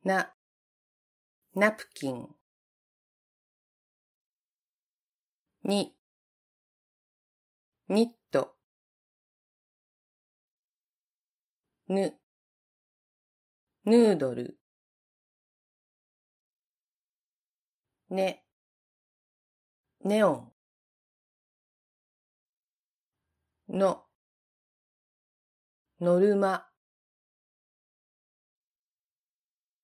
な、ナプキン。に、ニット。ぬ、ヌードル。ね、ネオン。の、ノルマ。